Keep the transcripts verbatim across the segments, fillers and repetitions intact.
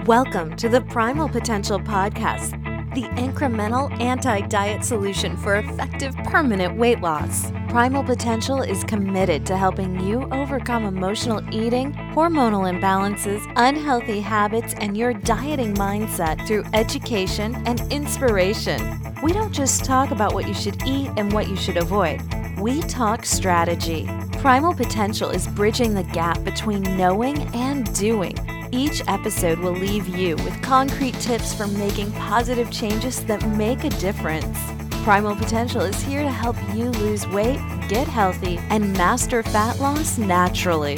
Welcome to the Primal Potential Podcast, the incremental anti-diet solution for effective permanent weight loss. Primal Potential is committed to helping you overcome emotional eating, hormonal imbalances, unhealthy habits, and your dieting mindset through education and inspiration. We don't just talk about what you should eat and what you should avoid. We talk strategy. Primal Potential is bridging the gap between knowing and doing. Each episode will leave you with concrete tips for making positive changes that make a difference. Primal Potential is here to help you lose weight, get healthy, and master fat loss naturally.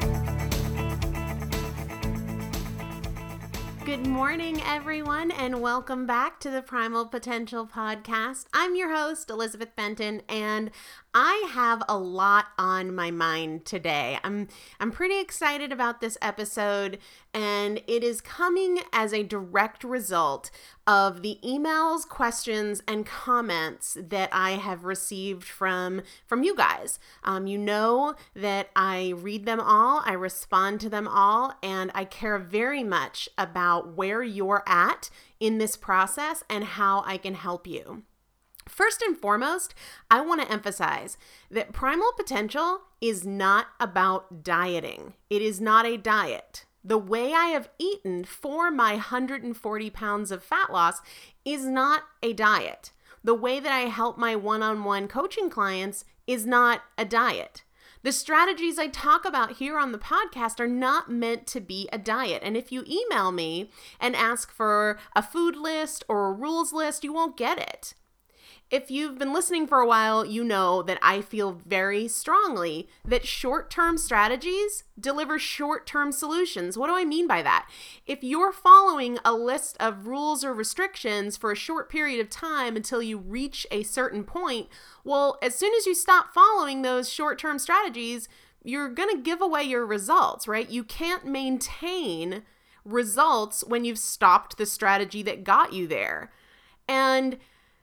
Good morning, everyone, and welcome back to the Primal Potential Podcast. I'm your host, Elizabeth Benton, and I have a lot on my mind today. I'm I'm pretty excited about this episode, and it is coming as a direct result of the emails, questions, and comments that I have received from, from you guys. Um, you know that I read them all, I respond to them all, and I care very much about where you're at in this process and how I can help you. First and foremost, I want to emphasize that Primal Potential is not about dieting. It is not a diet. The way I have eaten for my one hundred forty pounds of fat loss is not a diet. The way that I help my one-on-one coaching clients is not a diet. The strategies I talk about here on the podcast are not meant to be a diet. And if you email me and ask for a food list or a rules list, you won't get it. If you've been listening for a while, you know that I feel very strongly that short-term strategies deliver short-term solutions. What do I mean by that? If you're following a list of rules or restrictions for a short period of time until you reach a certain point, well, as soon as you stop following those short-term strategies, you're going to give away your results, right? You can't maintain results when you've stopped the strategy that got you there. And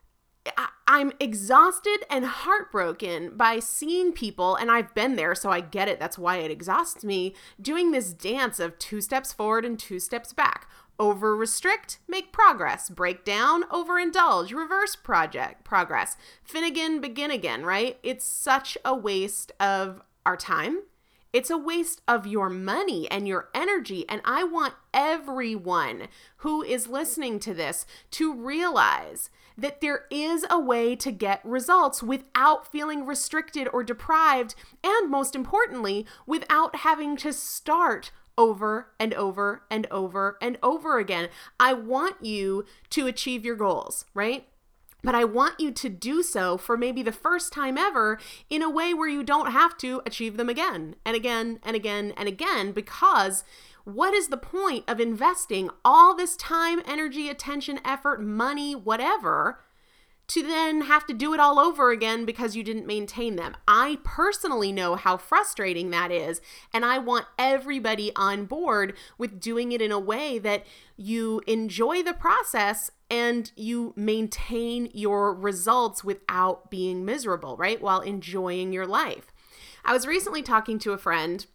I'm exhausted and heartbroken by seeing people, and I've been there, so I get it, that's why it exhausts me, doing this dance of two steps forward and two steps back. Over-restrict, make progress. Break down, overindulge, reverse project progress. Finnegan, begin again, right? It's such a waste of our time. It's a waste of your money and your energy, and I want everyone who is listening to this to realize that there is a way to get results without feeling restricted or deprived, and most importantly, without having to start over and over and over and over again. I want you to achieve your goals, right? But I want you to do so for maybe the first time ever in a way where you don't have to achieve them again and again and again and again, because what is the point of investing all this time, energy, attention, effort, money, whatever, to then have to do it all over again because you didn't maintain them? I personally know how frustrating that is, and I want everybody on board with doing it in a way that you enjoy the process and you maintain your results without being miserable, right? While enjoying your life. I was recently talking to a friend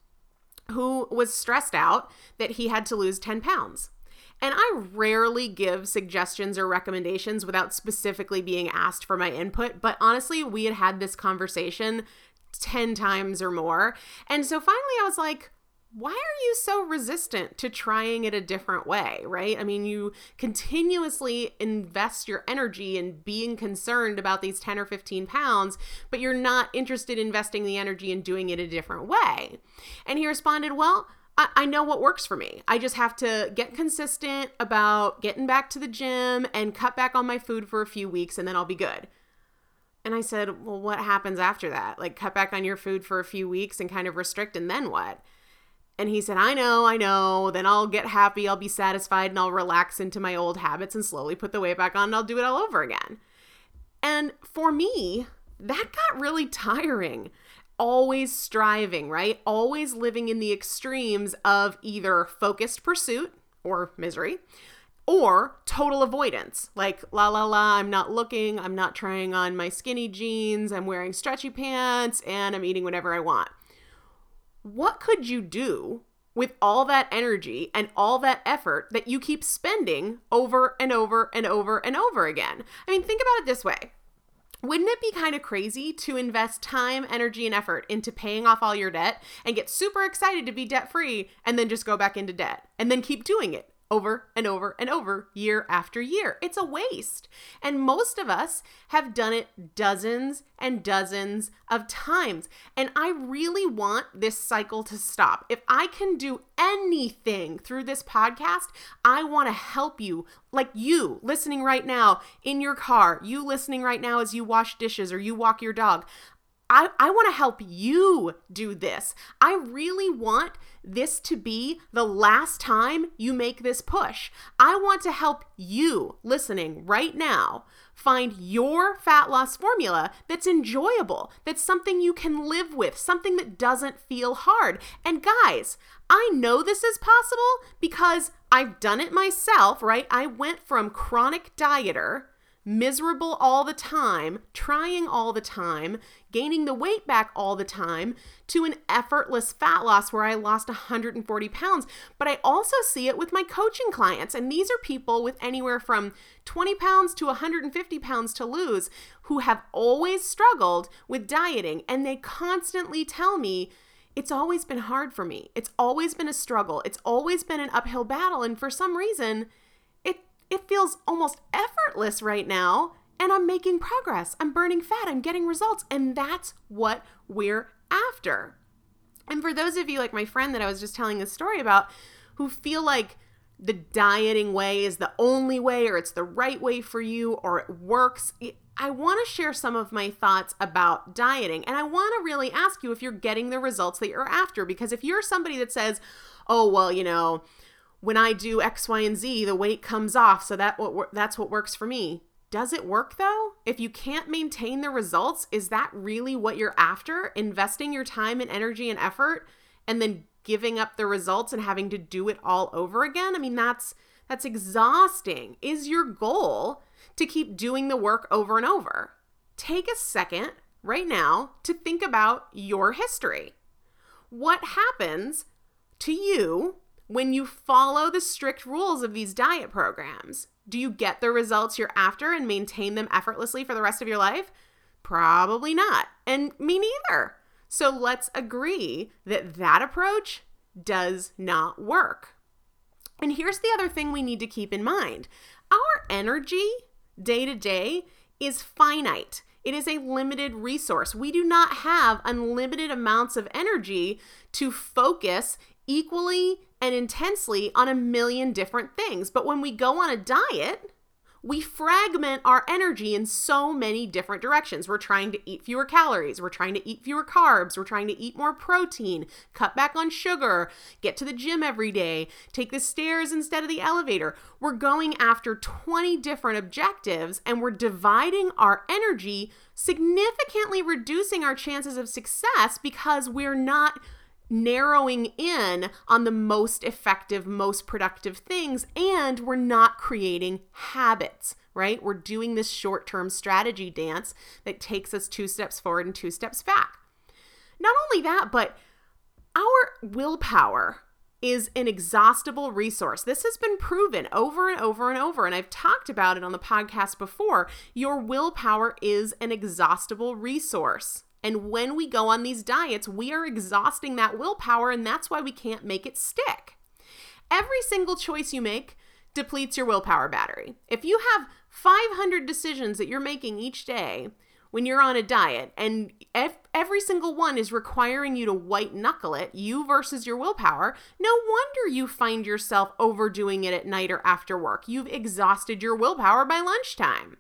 who was stressed out that he had to lose ten pounds. And I rarely give suggestions or recommendations without specifically being asked for my input. But honestly, we had had this conversation ten times or more. And so finally I was like, why are you so resistant to trying it a different way, right? I mean, you continuously invest your energy in being concerned about these ten or fifteen pounds, but you're not interested in investing the energy in doing it a different way. And he responded, well, I, I know what works for me. I just have to get consistent about getting back to the gym and cut back on my food for a few weeks, and then I'll be good. And I said, well, what happens after that? Like, cut back on your food for a few weeks and kind of restrict, and then what? And he said, I know, I know, then I'll get happy, I'll be satisfied, and I'll relax into my old habits and slowly put the weight back on, and I'll do it all over again. And for me, that got really tiring. Always striving, right? Always living in the extremes of either focused pursuit or misery, or total avoidance. Like, la la la, I'm not looking, I'm not trying on my skinny jeans, I'm wearing stretchy pants, and I'm eating whatever I want. What could you do with all that energy and all that effort that you keep spending over and over and over and over again? I mean, think about it this way. Wouldn't it be kind of crazy to invest time, energy, and effort into paying off all your debt and get super excited to be debt-free and then just go back into debt and then keep doing it over and over and over, year after year? It's a waste. And most of us have done it dozens and dozens of times. And I really want this cycle to stop. If I can do anything through this podcast, I want to help you, like you listening right now in your car, you listening right now as you wash dishes or you walk your dog. I, I want to help you do this. I really want this to be the last time you make this push. I want to help you listening right now find your fat loss formula that's enjoyable, that's something you can live with, something that doesn't feel hard. And guys, I know this is possible because I've done it myself, right? I went from chronic dieter, miserable all the time, trying all the time, gaining the weight back all the time, to an effortless fat loss where I lost one hundred forty pounds. But I also see it with my coaching clients. And these are people with anywhere from twenty pounds to one hundred fifty pounds to lose who have always struggled with dieting. And they constantly tell me, it's always been hard for me. It's always been a struggle. It's always been an uphill battle. And for some reason, it It feels almost effortless right now, and I'm making progress. I'm burning fat. I'm getting results, and that's what we're after. And for those of you like my friend that I was just telling this story about who feel like the dieting way is the only way or it's the right way for you or it works, I want to share some of my thoughts about dieting. And I want to really ask you if you're getting the results that you're after, because if you're somebody that says, oh, well, you know, when I do X, Y, and Z, the weight comes off, so that what that's what works for me. Does it work though? If you can't maintain the results, is that really what you're after? Investing your time and energy and effort and then giving up the results and having to do it all over again? I mean, that's that's exhausting. Is your goal to keep doing the work over and over? Take a second right now to think about your history. What happens to you when you follow the strict rules of these diet programs? Do you get the results you're after and maintain them effortlessly for the rest of your life? Probably not. And me neither. So let's agree that that approach does not work. And here's the other thing we need to keep in mind. Our energy day to day is finite. It is a limited resource. We do not have unlimited amounts of energy to focus equally and intensely on a million different things. But when we go on a diet, we fragment our energy in so many different directions. We're trying to eat fewer calories. We're trying to eat fewer carbs. We're trying to eat more protein, cut back on sugar, get to the gym every day, take the stairs instead of the elevator. We're going after twenty different objectives and we're dividing our energy, significantly reducing our chances of success because we're not narrowing in on the most effective, most productive things, and we're not creating habits, right? We're doing this short-term strategy dance that takes us two steps forward and two steps back. Not only that, but our willpower is an exhaustible resource. This has been proven over and over and over, and I've talked about it on the podcast before. Your willpower is an exhaustible resource. And when we go on these diets, we are exhausting that willpower, and that's why we can't make it stick. Every single choice you make depletes your willpower battery. If you have five hundred decisions that you're making each day when you're on a diet, and every single one is requiring you to white knuckle it, you versus your willpower, no wonder you find yourself overdoing it at night or after work. You've exhausted your willpower by lunchtime.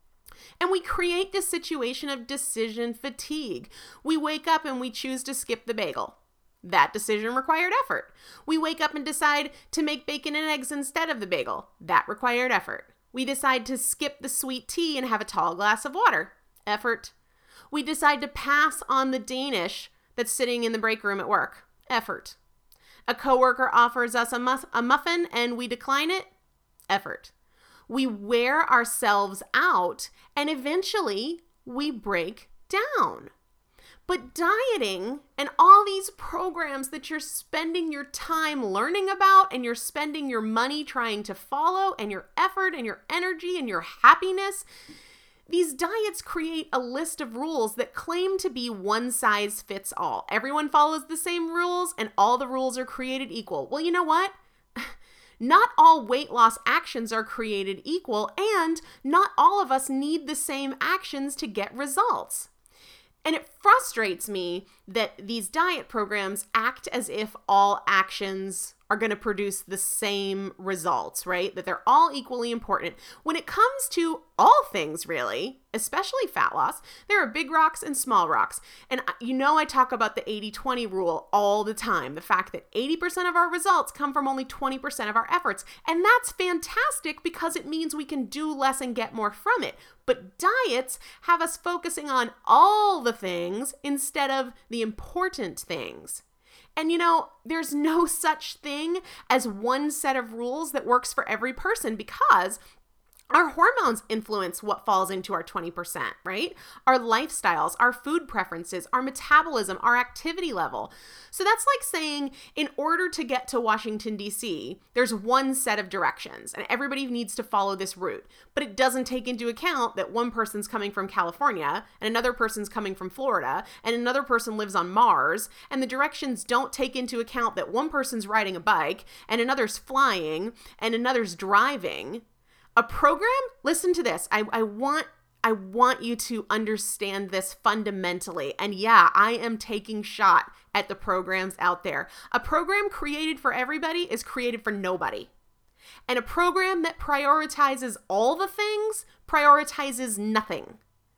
And we create this situation of decision fatigue. We wake up and we choose to skip the bagel. That decision required effort. We wake up and decide to make bacon and eggs instead of the bagel. That required effort. We decide to skip the sweet tea and have a tall glass of water. Effort. We decide to pass on the Danish that's sitting in the break room at work. Effort. A coworker offers us a, muff- a muffin and we decline it. Effort. We wear ourselves out and eventually we break down. But dieting and all these programs that you're spending your time learning about and you're spending your money trying to follow and your effort and your energy and your happiness, these diets create a list of rules that claim to be one size fits all. Everyone follows the same rules and all the rules are created equal. Well, you know what? Not all weight loss actions are created equal, and not all of us need the same actions to get results. And it frustrates me that these diet programs act as if all actions are going to produce the same results, right? That they're all equally important. When it comes to all things, really, especially fat loss, there are big rocks and small rocks. And you know I talk about the eighty twenty rule all the time, the fact that eighty percent of our results come from only twenty percent of our efforts. And that's fantastic because it means we can do less and get more from it. But diets have us focusing on all the things instead of the important things. And you know, there's no such thing as one set of rules that works for every person because our hormones influence what falls into our twenty percent, right? Our lifestyles, our food preferences, our metabolism, our activity level. So that's like saying in order to get to Washington, D C, there's one set of directions and everybody needs to follow this route. But it doesn't take into account that one person's coming from California and another person's coming from Florida and another person lives on Mars. And the directions don't take into account that one person's riding a bike and another's flying and another's driving. A program, listen to this. I, I want I want you to understand this fundamentally. And yeah, I am taking shot at the programs out there. A program created for everybody is created for nobody. And a program that prioritizes all the things prioritizes nothing.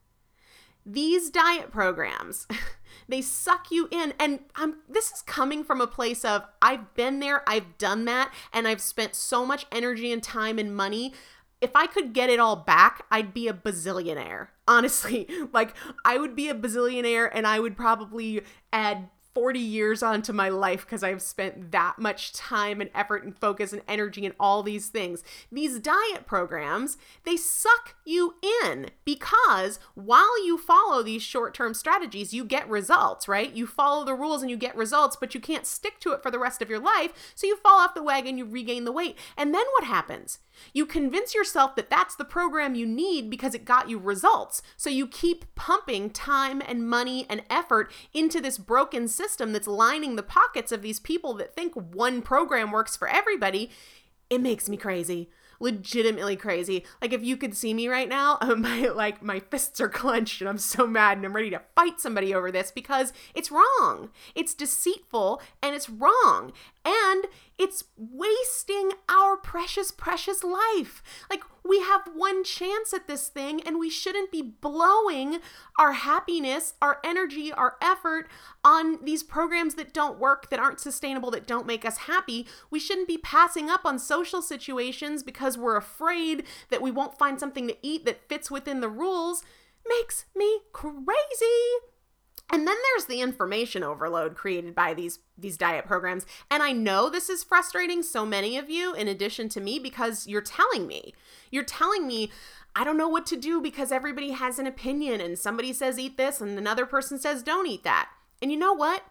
These diet programs, they suck you in. And I'm, this is coming from a place of I've been there, I've done that, and I've spent so much energy and time and money. If I could get it all back, I'd be a bazillionaire. Honestly, like I would be a bazillionaire and I would probably add forty years onto my life because I've spent that much time and effort and focus and energy and all these things. These diet programs, they suck you in because while you follow these short-term strategies, you get results, right? You follow the rules and you get results, but you can't stick to it for the rest of your life. So you fall off the wagon, you regain the weight. And then what happens? You convince yourself that that's the program you need because it got you results. So you keep pumping time and money and effort into this broken system that's lining the pockets of these people that think one program works for everybody. It makes me crazy. Legitimately crazy. Like if you could see me right now, my like my fists are clenched and I'm so mad and I'm ready to fight somebody over this because it's wrong. It's deceitful and it's wrong. And it's wasting our precious, precious life. Like we have one chance at this thing and we shouldn't be blowing our happiness, our energy, our effort on these programs that don't work, that aren't sustainable, that don't make us happy. We shouldn't be passing up on social situations because we're afraid that we won't find something to eat that fits within the rules. Makes me crazy. And then there's the information overload created by these, these diet programs. And I know this is frustrating so many of you in addition to me because you're telling me, you're telling me, I don't know what to do because everybody has an opinion and somebody says eat this and another person says don't eat that. And you know what?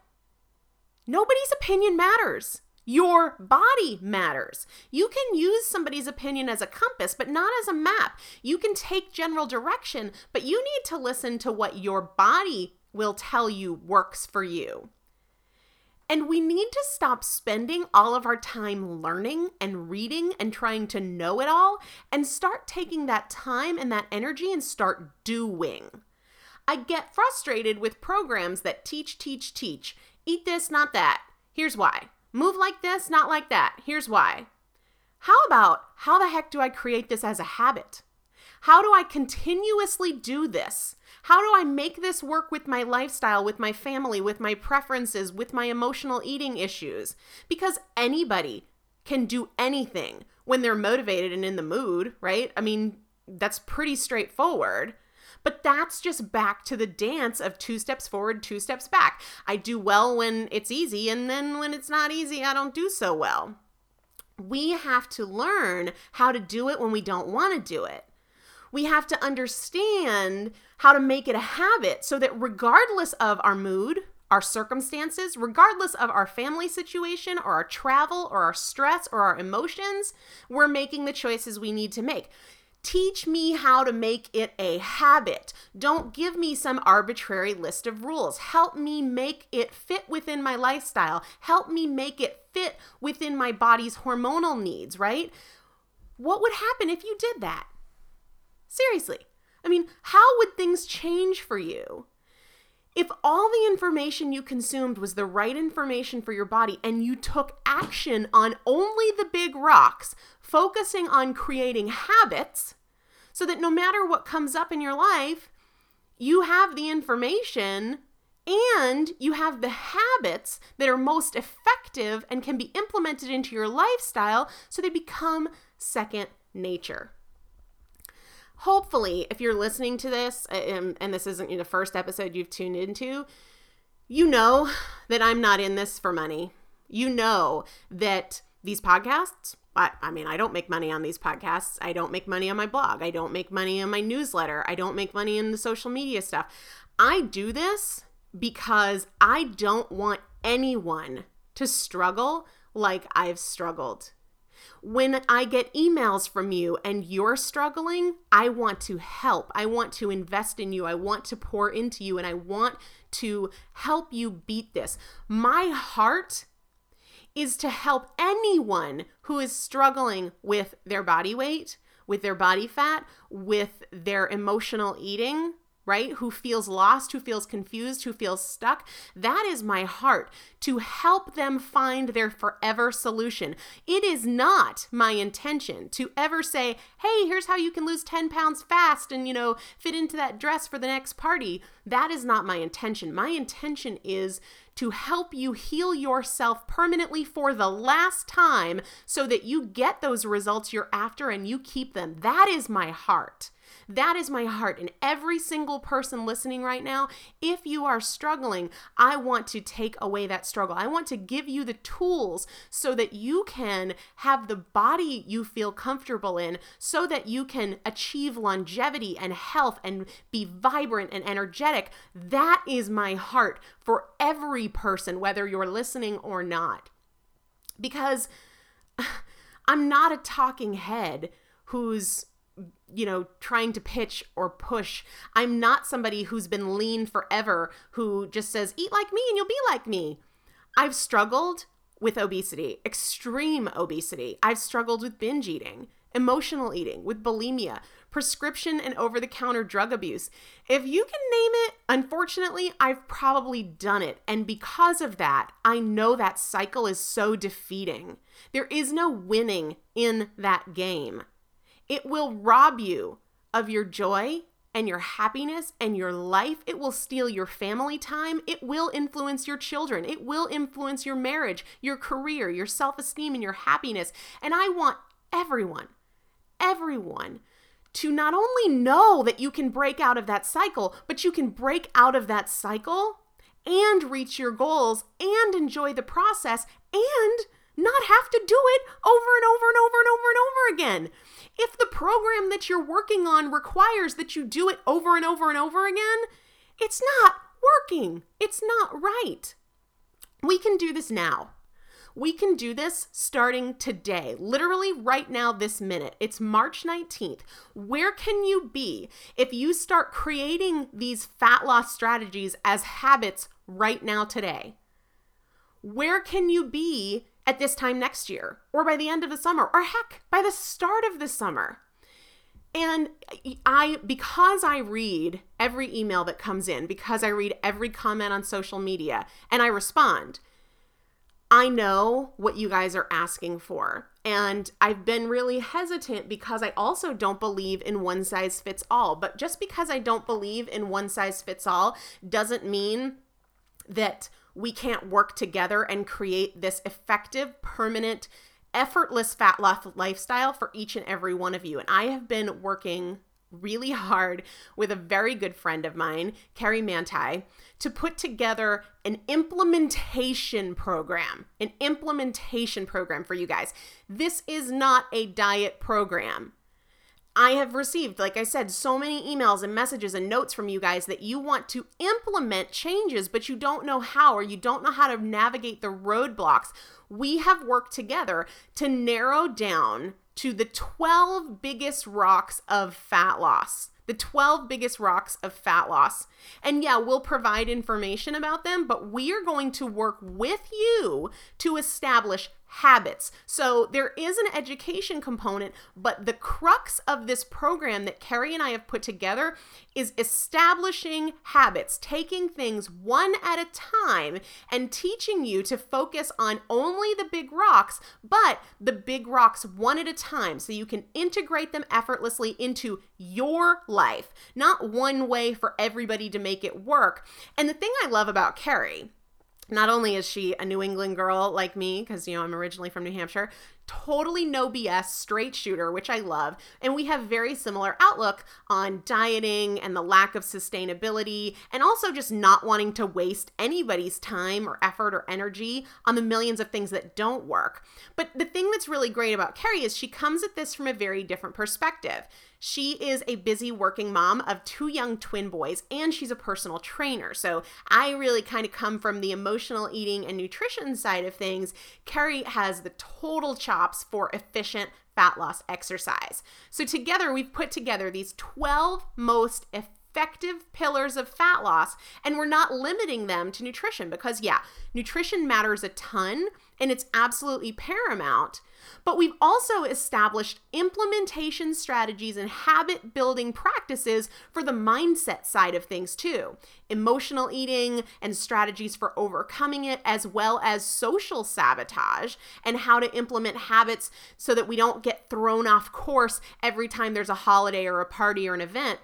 Nobody's opinion matters. Your body matters. You can use somebody's opinion as a compass, but not as a map. You can take general direction, but you need to listen to what your body will tell you works for you. And we need to stop spending all of our time learning and reading and trying to know it all and start taking that time and that energy and start doing. I get frustrated with programs that teach, teach, teach. Eat this, not that. Here's why. Move like this, not like that. Here's why. How about how the heck do I create this as a habit? How do I continuously do this? How do I make this work with my lifestyle, with my family, with my preferences, with my emotional eating issues? Because anybody can do anything when they're motivated and in the mood, right? I mean, that's pretty straightforward. But that's just back to the dance of two steps forward, two steps back. I do well when it's easy, and then when it's not easy, I don't do so well. We have to learn how to do it when we don't want to do it. We have to understand how to make it a habit so that regardless of our mood, our circumstances, regardless of our family situation or our travel or our stress or our emotions, we're making the choices we need to make. Teach me how to make it a habit. Don't give me some arbitrary list of rules. Help me make it fit within my lifestyle. Help me make it fit within my body's hormonal needs, right? What would happen if you did that? Seriously. I mean, how would things change for you? If all the information you consumed was the right information for your body and you took action on only the big rocks, focusing on creating habits so that no matter what comes up in your life, you have the information and you have the habits that are most effective and can be implemented into your lifestyle so they become second nature. Hopefully, if you're listening to this, and, and this isn't the first episode you've tuned into, you know that I'm not in this for money. You know that these podcasts, I, I mean, I don't make money on these podcasts. I don't make money on my blog. I don't make money on my newsletter. I don't make money in the social media stuff. I do this because I don't want anyone to struggle like I've struggled. When I get emails from you and you're struggling, I want to help. I want to invest in you. I want to pour into you, and I want to help you beat this. My heart is to help anyone who is struggling with their body weight, with their body fat, with their emotional eating, right? Who feels lost, who feels confused, who feels stuck. That is my heart, to help them find their forever solution. It is not my intention to ever say, hey, here's how you can lose ten pounds fast and, you know, fit into that dress for the next party. That is not my intention. My intention is to help you heal yourself permanently for the last time so that you get those results you're after and you keep them. That is my heart. That is my heart. And every single person listening right now, if you are struggling, I want to take away that struggle. I want to give you the tools so that you can have the body you feel comfortable in, so that you can achieve longevity and health and be vibrant and energetic. That is my heart for every person, whether you're listening or not. Because I'm not a talking head who's you know, trying to pitch or push. I'm not somebody who's been lean forever, who just says, eat like me and you'll be like me. I've struggled with obesity, extreme obesity. I've struggled with binge eating, emotional eating, with bulimia, prescription and over-the-counter drug abuse. If you can name it, unfortunately, I've probably done it. And because of that, I know that cycle is so defeating. There is no winning in that game. It will rob you of your joy and your happiness and your life. It will steal your family time. It will influence your children. It will influence your marriage, your career, your self-esteem, and your happiness. And I want everyone, everyone to not only know that you can break out of that cycle, but you can break out of that cycle and reach your goals and enjoy the process and not have to do it over and over and over and over and over again. If the program that you're working on requires that you do it over and over and over again, it's not working. It's not right. We can do this now. We can do this starting today, literally right now, this minute. It's March nineteenth. Where can you be if you start creating these fat loss strategies as habits right now today? Where can you be at this time next year, or by the end of the summer, or heck, by the start of the summer? And I, because I read every email that comes in, because I read every comment on social media, and I respond, I know what you guys are asking for. And I've been really hesitant because I also don't believe in one size fits all. But just because I don't believe in one size fits all doesn't mean that we can't work together and create this effective, permanent, effortless fat loss lifestyle for each and every one of you. And I have been working really hard with a very good friend of mine, Carrie Manti, to put together an implementation program, an implementation program for you guys. This is not a diet program. I have received, like I said, so many emails and messages and notes from you guys that you want to implement changes, but you don't know how, or you don't know how to navigate the roadblocks. We have worked together to narrow down to the twelve biggest rocks of fat loss. The twelve biggest rocks of fat loss. And yeah, we'll provide information about them, but we are going to work with you to establish habits. So there is an education component, but the crux of this program that Carrie and I have put together is establishing habits, taking things one at a time and teaching you to focus on only the big rocks, but the big rocks one at a time so you can integrate them effortlessly into your life, not one way for everybody to make it work. And the thing I love about Carrie, not only is she a New England girl like me, because, you know, I'm originally from New Hampshire, totally no B S, straight shooter, which I love. And we have very similar outlook on dieting and the lack of sustainability, and also just not wanting to waste anybody's time or effort or energy on the millions of things that don't work. But the thing that's really great about Carrie is she comes at this from a very different perspective. She is a busy working mom of two young twin boys, and she's a personal trainer. So I really kind of come from the emotional eating and nutrition side of things. Carrie has the total chops for efficient fat loss exercise. So together, we've put together these twelve most effective effective pillars of fat loss, and we're not limiting them to nutrition because, yeah, nutrition matters a ton and it's absolutely paramount, but we've also established implementation strategies and habit building practices for the mindset side of things too. Emotional eating and strategies for overcoming it, as well as social sabotage and how to implement habits so that we don't get thrown off course every time there's a holiday or a party or an event.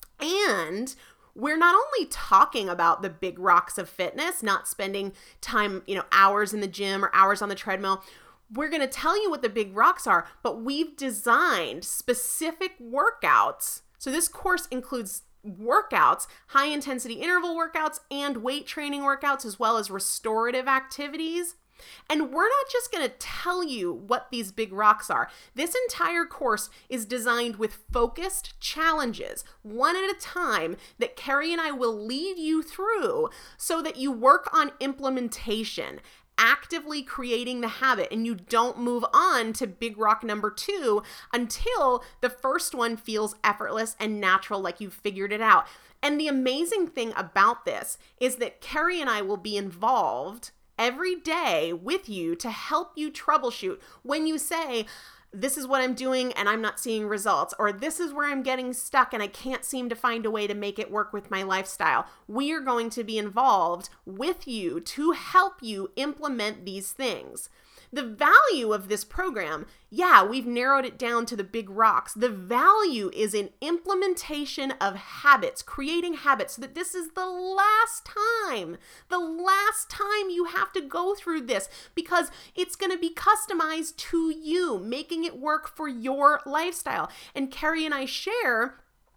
And we're not only talking about the big rocks of fitness, not spending time, you know, hours in the gym or hours on the treadmill. We're going to tell you what the big rocks are, but we've designed specific workouts. So this course includes workouts, high intensity interval workouts, and weight training workouts, as well as restorative activities. And we're not just going to tell you what these big rocks are. This entire course is designed with focused challenges, one at a time, that Carrie and I will lead you through so that you work on implementation, actively creating the habit, and you don't move on to big rock number two until the first one feels effortless and natural, like you've figured it out. And the amazing thing about this is that Carrie and I will be involved every day with you to help you troubleshoot when you say, this is what I'm doing and I'm not seeing results, or this is where I'm getting stuck and I can't seem to find a way to make it work with my lifestyle. We are going to be involved with you to help you implement these things. The value of this program, yeah, we've narrowed it down to the big rocks. The value is in implementation of habits, creating habits, so that this is the last time, the last time you have to go through this, because it's going to be customized to you, making it work for your lifestyle. And Carrie and I share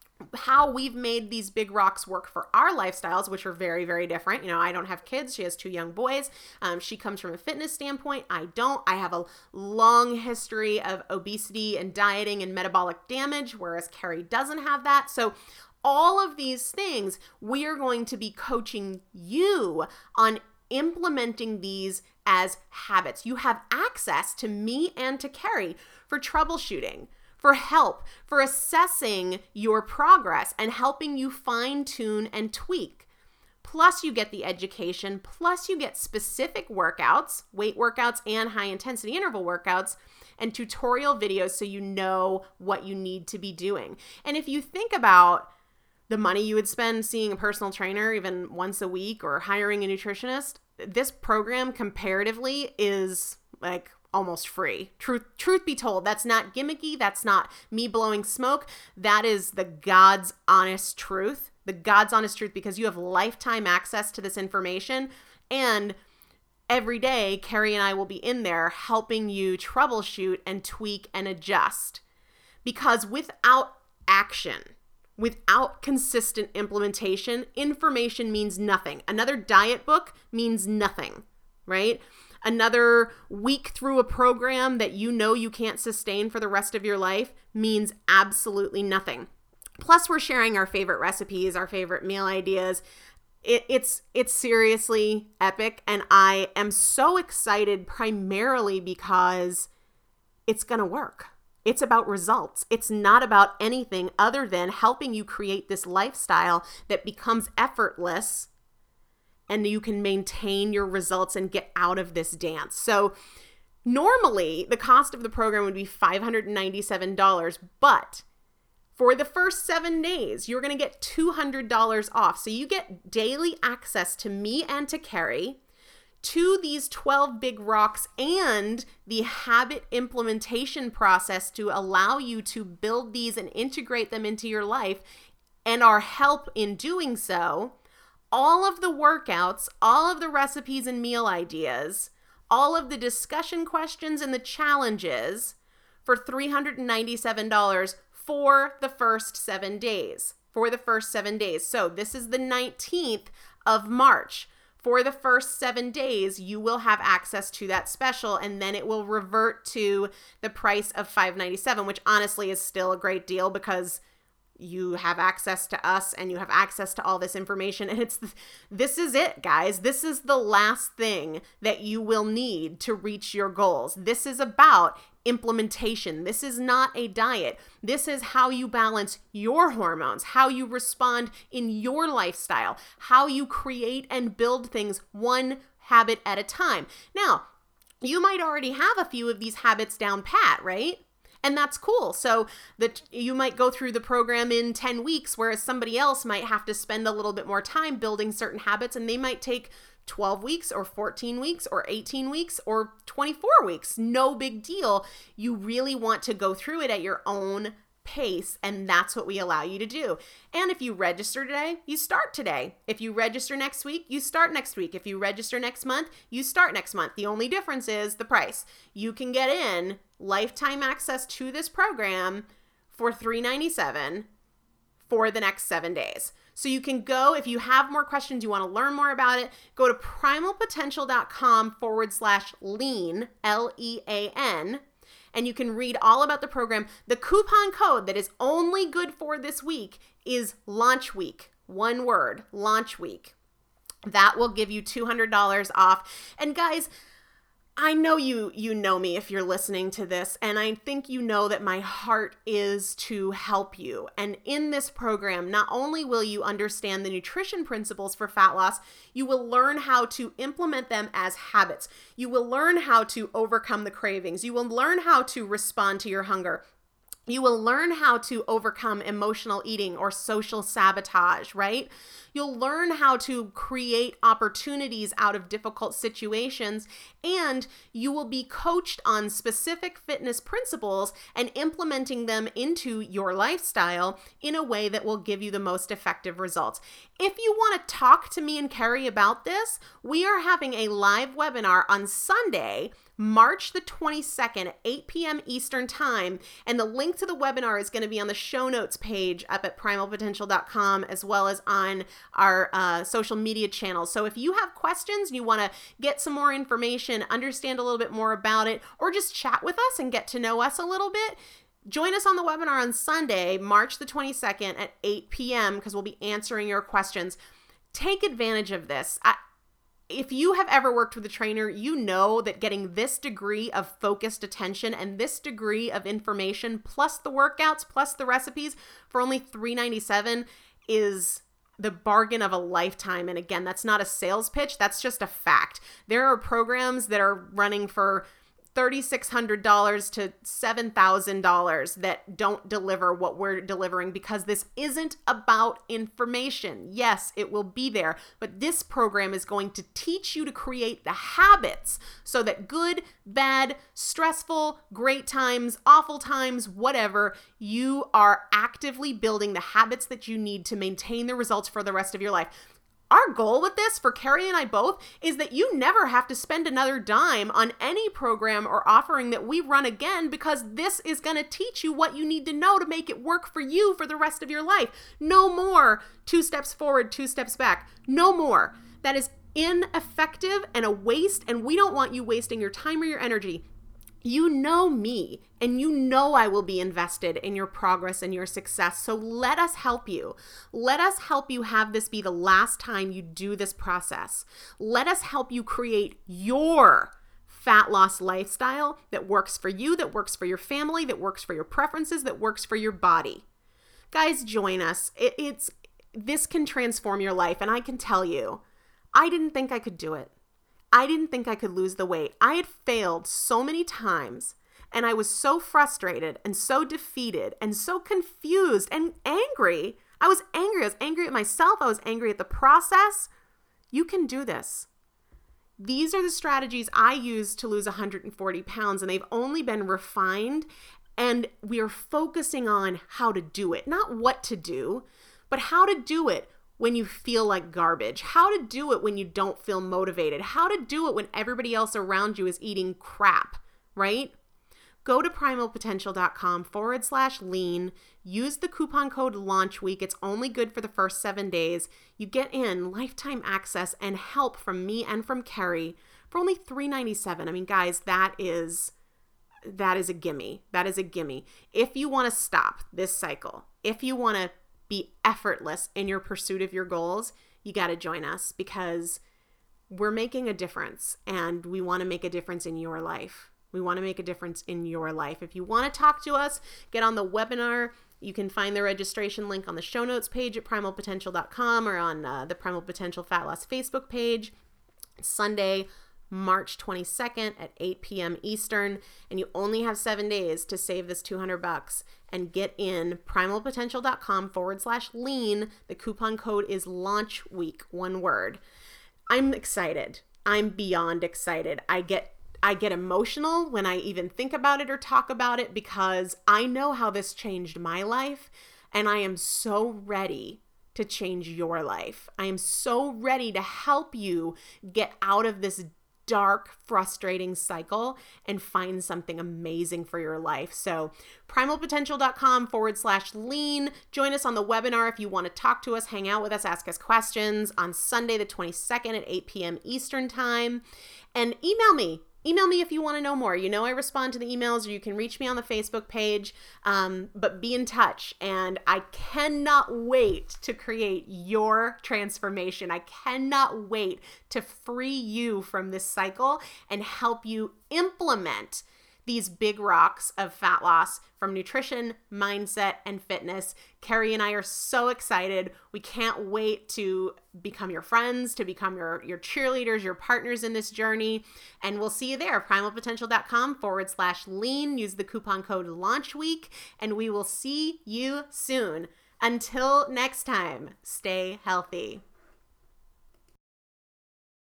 how we've made these big rocks work for our lifestyles, which are very, very different. You know, I don't have kids. She has two young boys. Um, she comes from a fitness standpoint. I don't. I have a long history of obesity and dieting and metabolic damage, whereas Carrie doesn't have that. So all of these things, we are going to be coaching you on implementing these as habits. You have access to me and to Carrie for troubleshooting, for help, for assessing your progress and helping you fine tune and tweak. Plus you get the education, plus you get specific workouts, weight workouts and high intensity interval workouts, and tutorial videos so you know what you need to be doing. And if you think about the money you would spend seeing a personal trainer even once a week or hiring a nutritionist, this program comparatively is like almost free. Truth, truth be told, that's not gimmicky. That's not me blowing smoke. That is the God's honest truth, the God's honest truth, because you have lifetime access to this information. And every day, Carrie and I will be in there helping you troubleshoot and tweak and adjust. Because without action, without consistent implementation, information means nothing. Another diet book means nothing, right? another week through a program that you know you can't sustain for the rest of your life means absolutely nothing. Plus, we're sharing our favorite recipes, our favorite meal ideas. It, it's it's seriously epic, and I am so excited primarily because it's going to work. It's about results. It's not about anything other than helping you create this lifestyle that becomes effortless and you can maintain your results and get out of this dance. So normally the cost of the program would be five hundred ninety-seven dollars, but for the first seven days, you're going to get two hundred dollars off. So you get daily access to me and to Carrie, to these twelve big rocks, and the habit implementation process to allow you to build these and integrate them into your life, and our help in doing so, all of the workouts, all of the recipes and meal ideas, all of the discussion questions and the challenges for three hundred ninety-seven dollars for the first seven days. For the first seven days. So this is the nineteenth of March. For the first seven days, you will have access to that special, and then it will revert to the price of five hundred ninety-seven dollars, which honestly is still a great deal because you have access to us and you have access to all this information. And it's, this is it, guys. This is the last thing that you will need to reach your goals. This is about implementation. This is not a diet. This is how you balance your hormones, how you respond in your lifestyle, how you create and build things one habit at a time. Now, you might already have a few of these habits down pat, right? And that's cool. So that you might go through the program in ten weeks, whereas somebody else might have to spend a little bit more time building certain habits, and they might take twelve weeks or fourteen weeks or eighteen weeks or twenty-four weeks. No big deal. You really want to go through it at your own pace, and that's what we allow you to do. And if you register today, you start today. If you register next week, you start next week. If you register next month, you start next month. The only difference is the price. You can get in lifetime access to this program for three hundred ninety-seven dollars for the next seven days. So you can go, if you have more questions, you want to learn more about it, go to primalpotential.com forward slash lean, L E A N, and you can read all about the program. The coupon code that is only good for this week is Launch Week. One word, Launch Week. That will give you two hundred dollars off. And guys, I know you you know me if you're listening to this, and I think you know that my heart is to help you. And in this program, not only will you understand the nutrition principles for fat loss, you will learn how to implement them as habits. You will learn how to overcome the cravings. You will learn how to respond to your hunger. You will learn how to overcome emotional eating or social sabotage, right? You'll learn how to create opportunities out of difficult situations, and you will be coached on specific fitness principles and implementing them into your lifestyle in a way that will give you the most effective results. If you want to talk to me and Carrie about this, we are having a live webinar on Sunday, March the twenty-second at eight p.m. Eastern Time, and the link to the webinar is going to be on the show notes page up at primal potential dot com, as well as on our uh, social media channels. So if you have questions, you want to get some more information, understand a little bit more about it, or just chat with us and get to know us a little bit, join us on the webinar on Sunday, March the twenty-second at eight p.m. because we'll be answering your questions. Take advantage of this. I, If you have ever worked with a trainer, you know that getting this degree of focused attention and this degree of information, plus the workouts, plus the recipes, for only three hundred ninety-seven dollars is the bargain of a lifetime. And again, that's not a sales pitch. That's just a fact. There are programs that are running for three thousand six hundred dollars to seven thousand dollars that don't deliver what we're delivering, because this isn't about information. Yes, it will be there, but this program is going to teach you to create the habits so that good, bad, stressful, great times, awful times, whatever, you are actively building the habits that you need to maintain the results for the rest of your life. Our goal with this, for Carrie and I both, is that you never have to spend another dime on any program or offering that we run again, because this is going to teach you what you need to know to make it work for you for the rest of your life. No more two steps forward, two steps back. No more. That is ineffective and a waste, and we don't want you wasting your time or your energy. You know me, and you know I will be invested in your progress and your success. So let us help you. Let us help you have this be the last time you do this process. Let us help you create your fat loss lifestyle that works for you, that works for your family, that works for your preferences, that works for your body. Guys, join us. It, it's this can transform your life, and I can tell you, I didn't think I could do it. I didn't think I could lose the weight. I had failed so many times, and I was so frustrated and so defeated and so confused and angry. I was angry. I was angry at myself. I was angry at the process. You can do this. These are the strategies I used to lose one hundred forty pounds, and they've only been refined, and we are focusing on how to do it, not what to do, but how to do it when you feel like garbage, how to do it when you don't feel motivated, how to do it when everybody else around you is eating crap, right? Go to primalpotential.com forward slash lean. Use the coupon code launch week. It's only good for the first seven days. You get in lifetime access and help from me and from Kerry for only three dollars and ninety-seven cents. I mean, guys, that is, that is a gimme. That is a gimme. If you want to stop this cycle, if you want to be effortless in your pursuit of your goals, you got to join us, because we're making a difference, and we want to make a difference in your life. We want to make a difference in your life. If you want to talk to us, get on the webinar. You can find the registration link on the show notes page at primal potential dot com or on uh, the Primal Potential Fat Loss Facebook page. Sunday, March twenty-second at eight p.m. Eastern, and you only have seven days to save this two hundred bucks and get in primalpotential.com forward slash lean. The coupon code is launch week, one word. I'm excited. I'm beyond excited. I get I get emotional when I even think about it or talk about it, because I know how this changed my life, and I am so ready to change your life. I am so ready to help you get out of this dark, frustrating cycle and find something amazing for your life. So primalpotential.com forward slash lean. Join us on the webinar if you want to talk to us, hang out with us, ask us questions on Sunday the twenty-second at eight p.m. Eastern time. And email me. Email me if you want to know more. You know I respond to the emails, or you can reach me on the Facebook page, um, but be in touch. And I cannot wait to create your transformation. I cannot wait to free you from this cycle and help you implement these big rocks of fat loss from nutrition, mindset, and fitness. Kerry and I are so excited. We can't wait to become your friends, to become your, your cheerleaders, your partners in this journey. And we'll see you there. primalpotential.com forward slash lean. Use the coupon code launch week, and we will see you soon. Until next time, stay healthy.